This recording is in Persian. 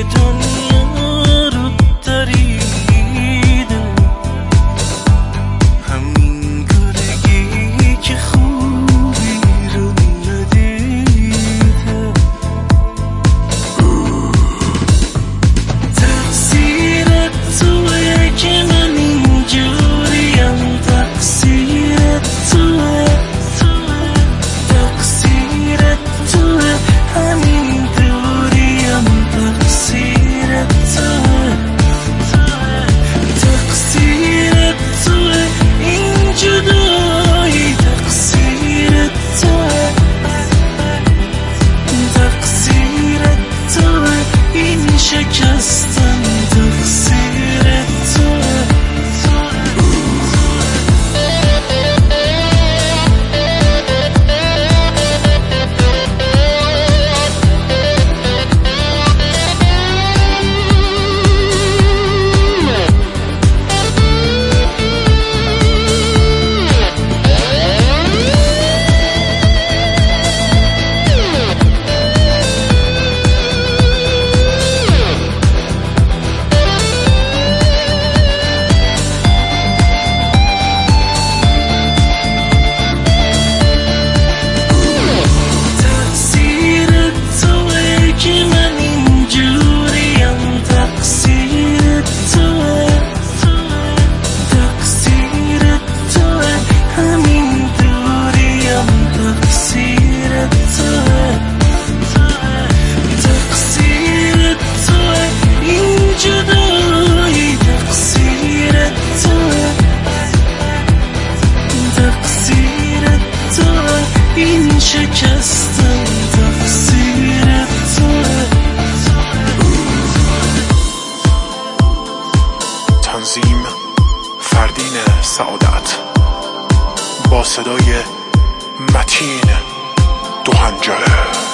دنیا رو دریده، همین گرگی که خوبی رو ندیده. تقصیر توه که من اینجوریم، تقصیر توه، تقصیر توه، همین دوریم، تقصیر توه، تقصیر توه، این جدایی، تقصیر توه، تقصیر توه، این شکستن، تقصیر توه. این شکستن، تقصیر توه. تنظیم فردین سعادت با صدای متین دو هنجره.